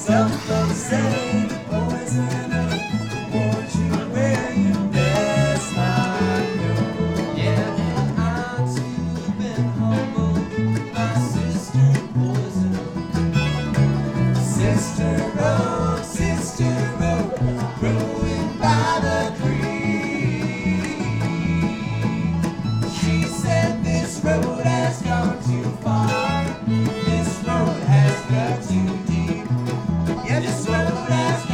Some folks say the poison oak warns you where you best not go. Yeah, and I'm too been humbled by Sister Poison Oak. Sister Oak, growing by the creek. She said this road has gone too far. This road has got too deep. Yeah, this road has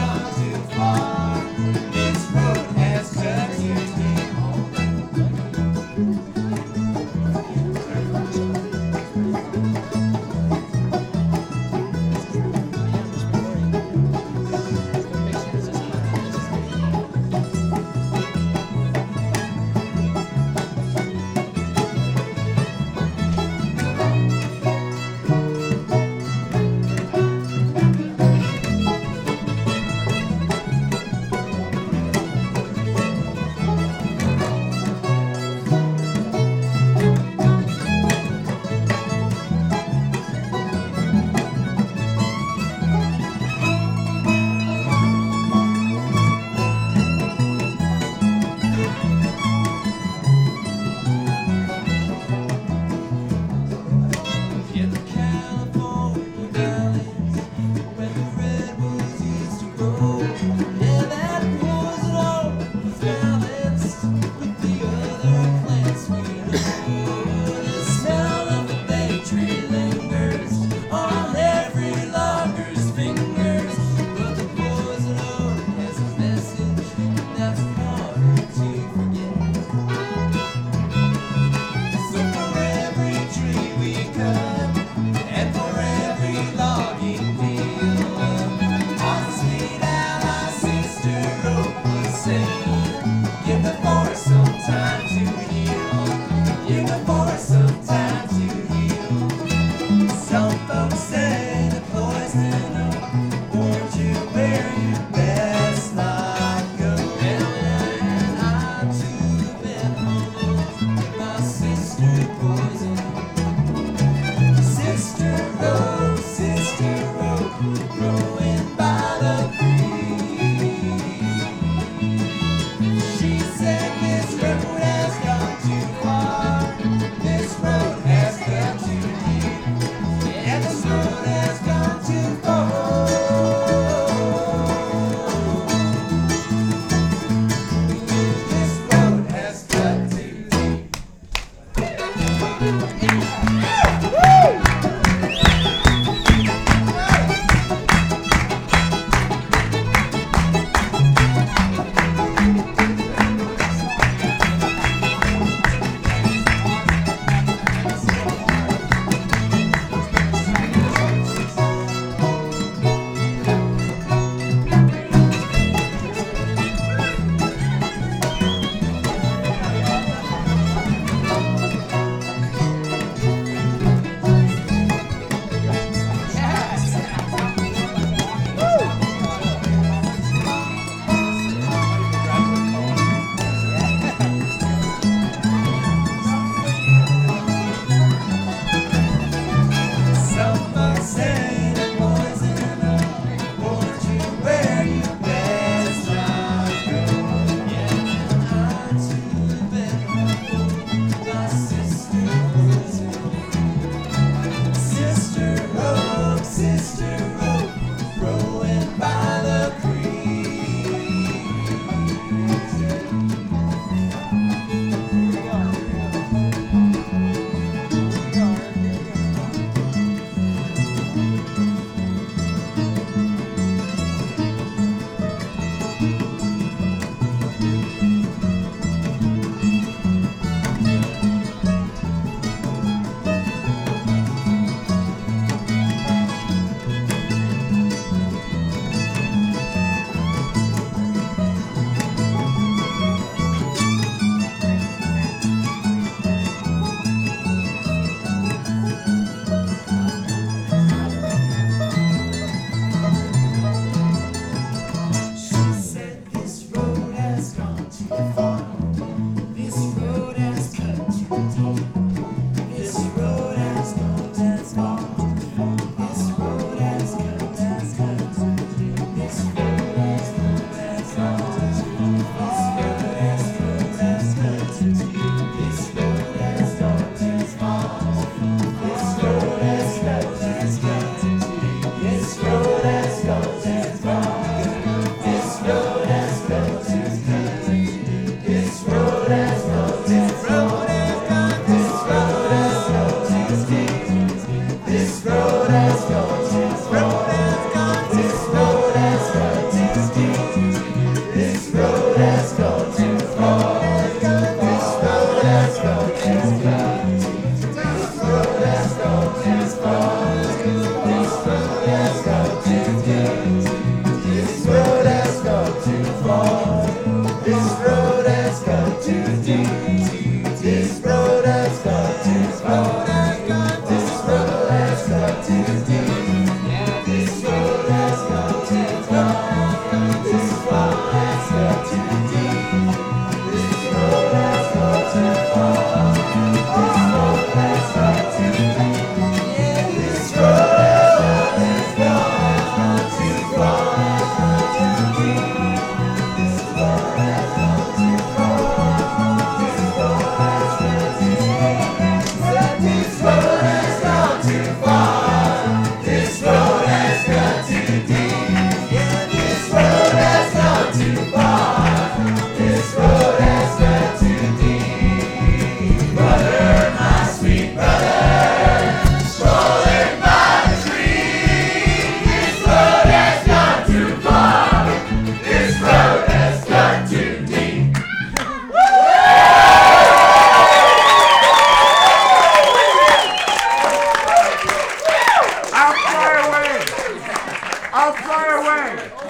I'll fly away.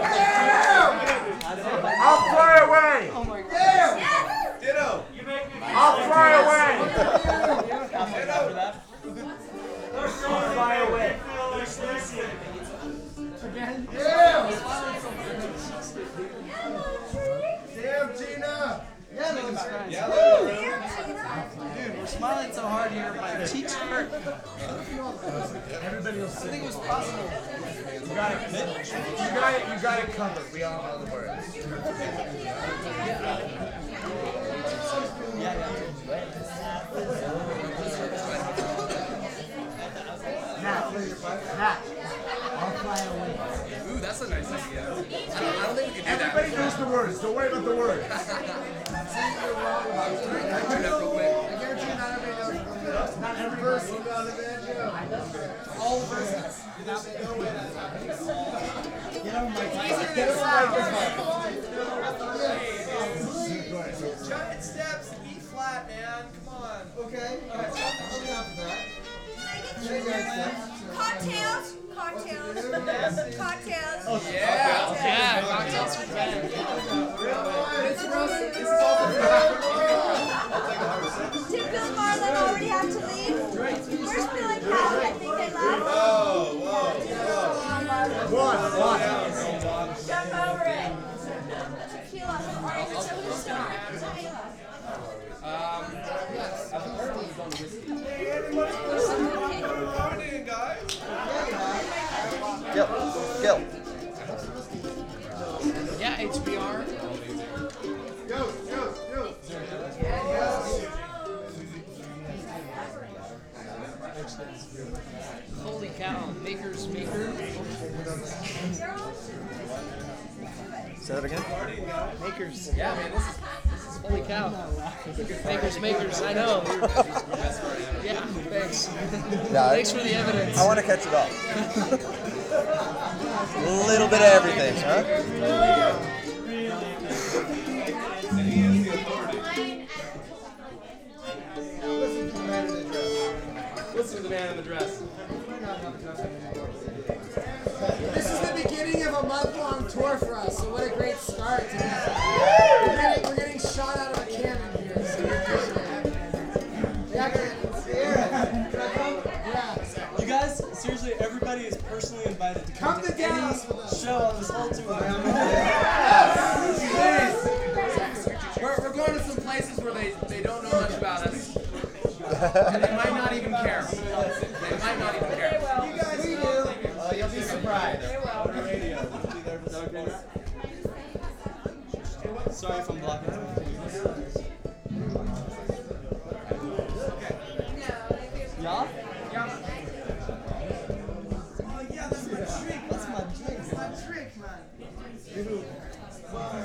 I'll fly away. Oh my God. Ditto. I'll fly away. I'll fly away. Again? Damn, Gina. Dude, we're smiling so hard here, my cheeks hurt. Everybody will I sing. think it was possible. You got it covered. We all know the words. Nat, I'll fly away. Ooh, that's a nice idea. I don't think we can do that. Everybody knows the words. Don't worry about the words. Do that real quick. Not every verse. All verses. Get on my Giant steps, E flat, man. Come on. Okay. Cocktails. Cocktails. Cocktails. Yeah, cocktails for Ben. Did Bill and Marlon already have to leave? Where's Bill and Callie? I think they left. One. Jump over it. Tequila. Alright, so who's starting? Tequila. Dominating, guys. Gil. Yeah, HBR. Holy cow, Maker's Maker. Say that again? Makers. Yeah, man, this is holy cow. Makers, I know. Yeah, thanks. Yeah, Thanks for the evidence. I want to catch it all. A little bit of everything, huh? Listen to the man in the dress. This is the beginning of a month-long tour for us, so what a great start to that. We're getting shot out of a cannon here. So yeah. You guys, seriously, everybody is personally invited to Come to any Dallas with us. show on this whole tour. We're going to some places where they don't know much about us. And they might not even care. They might not even care. You guys do. You'll be surprised. Sorry if I'm blocking. Yeah? Oh yeah, that's my trick. That's my trick, man.